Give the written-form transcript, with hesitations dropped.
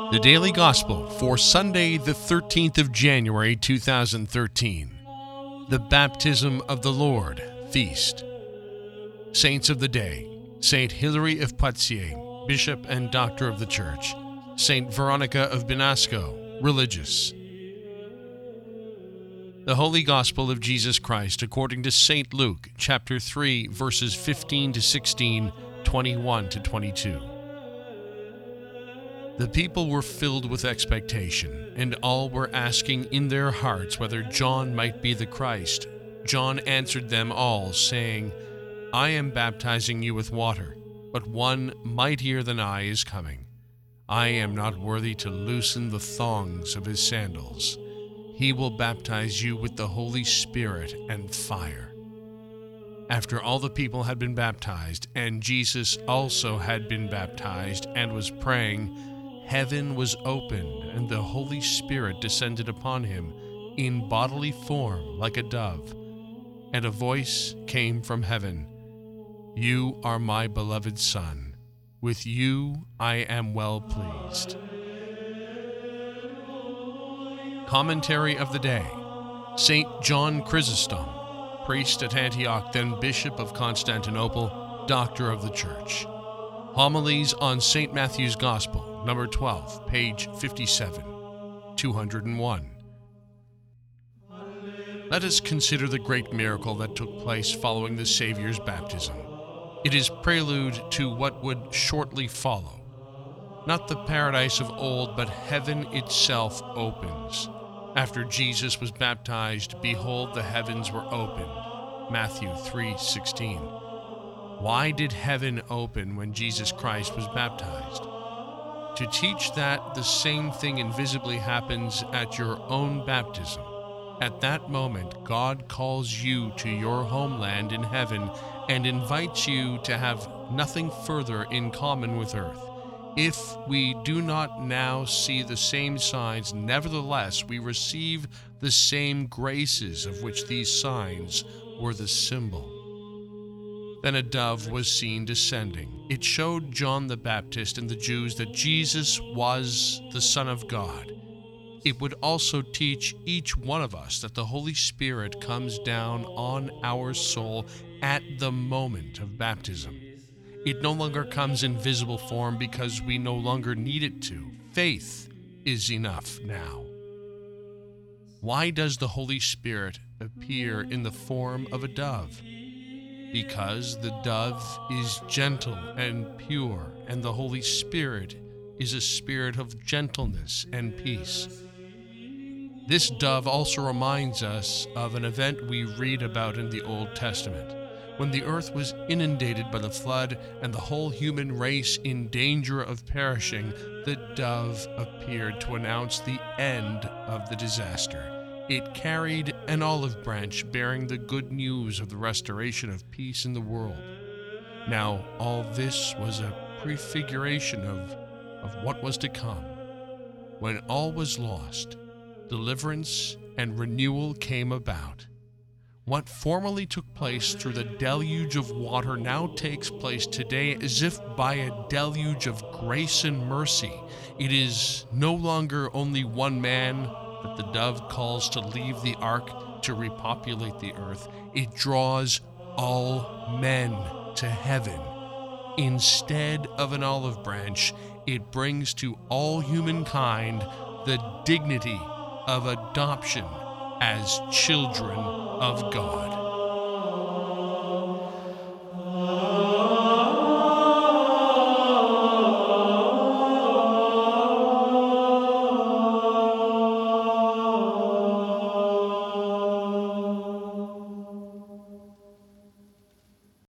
The Daily Gospel for Sunday, the 13th of January, 2013. The Baptism of the Lord Feast. Saints of the Day: Saint Hilary of Poitiers, Bishop and Doctor of the Church. Saint Veronica of Binasco, Religious. The Holy Gospel of Jesus Christ according to St. Luke, chapter 3, verses 15 to 16, 21 to 22. The people were filled with expectation, and all were asking in their hearts whether John might be the Christ. John answered them all, saying, I am baptizing you with water, but one mightier than I is coming. I am not worthy to loosen the thongs of his sandals. He will baptize you with the Holy Spirit and fire. After all the people had been baptized, and Jesus also had been baptized and was praying, heaven was opened, and the Holy Spirit descended upon him in bodily form like a dove. And a voice came from heaven, You are my beloved Son. With you I am well pleased. Commentary of the Day. St. John Chrysostom, priest at Antioch, then Bishop of Constantinople, Doctor of the Church. Homilies on St. Matthew's Gospel, number 12, page 57, 201. Let us consider the great miracle that took place following the Savior's baptism. It is prelude to what would shortly follow. Not the paradise of old, but heaven itself opens. After Jesus was baptized, behold, the heavens were opened. Matthew 3:16. Why did heaven open when Jesus Christ was baptized? To teach that the same thing invisibly happens at your own baptism. At that moment, God calls you to your homeland in heaven and invites you to have nothing further in common with earth. If we do not now see the same signs, nevertheless we receive the same graces of which these signs were the symbol. Then a dove was seen descending. It showed John the Baptist and the Jews that Jesus was the Son of God. It would also teach each one of us that the Holy Spirit comes down on our soul at the moment of baptism. It no longer comes in visible form because we no longer need it to. Faith is enough now. Why does the Holy Spirit appear in the form of a dove? Because the dove is gentle and pure, and the Holy Spirit is a spirit of gentleness and peace. This dove also reminds us of an event we read about in the Old Testament. When the earth was inundated by the flood and the whole human race in danger of perishing, the dove appeared to announce the end of the disaster. It carried an olive branch bearing the good news of the restoration of peace in the world. Now, all this was a prefiguration of what was to come. When all was lost, deliverance and renewal came about. What formerly took place through the deluge of water now takes place today as if by a deluge of grace and mercy. It is no longer only one man that the dove calls to leave the ark to repopulate the earth. It draws all men to heaven. Instead of an olive branch, it brings to all humankind the dignity of adoption as children of God.